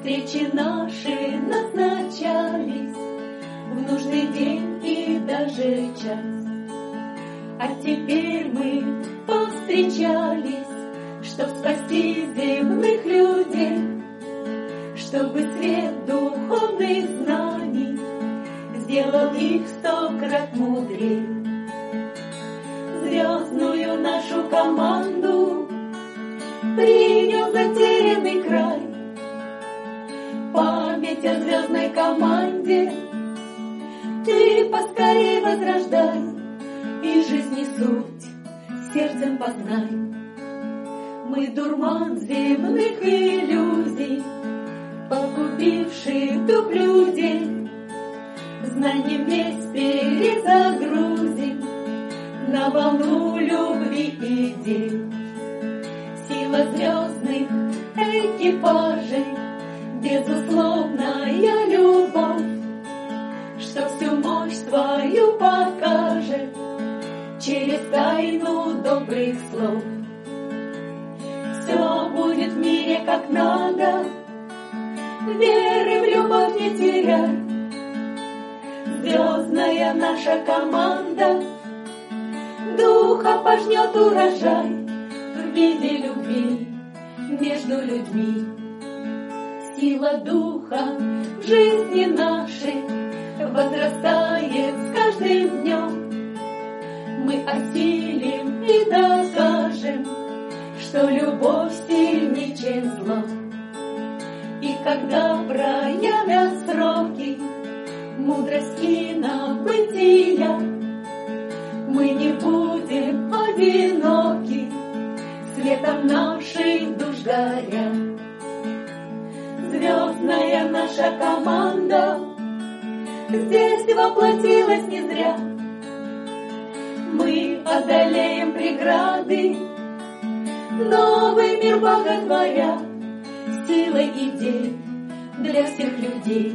встречи наши назначались в нужный день и даже час. А теперь мы повстречались, чтоб спасти земных людей, чтобы свет духовных знаний сделал их 100 крат мудрее. Звездную нашу команду принял затерянный край. Память о звездной команде ты поскорей возрождай, и жизни суть сердцем познай. Мы дурман земных иллюзий, погубивший дух людей, знанием весь перезагрузим на волну любви идей. Сила звездных экипажей, безусловная любовь, что всю мощь твою покажет через тайну добрых слов. Все будет в мире как надо, веры в любовь не теряй. Звездная наша команда духа пожнет урожай в виде любви между людьми. Сила духа в жизни нашей возрастает с каждым днем. Мы осилим и докажем, что любовь сильнее, чем зло. И когда проявят сроки мудрости на бытия, мы не будем одиноки, светом наших душ горя. Звездная наша команда здесь воплотилась не зря. Мы одолеем преграды, новый мир боготворя, силой идей для всех людей.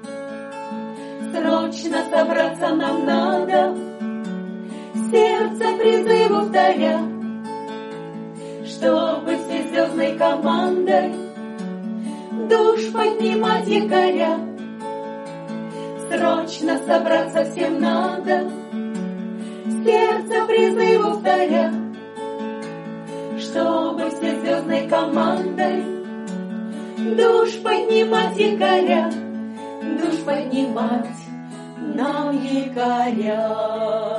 Срочно собраться нам надо, сердце призыву вторя, чтобы всей звездной командой душ поднимать якоря. Срочно собраться всем надо, сердце призыву вторя, чтобы всей звездной командой душ поднимать якоря, душ поднимать нам якоря.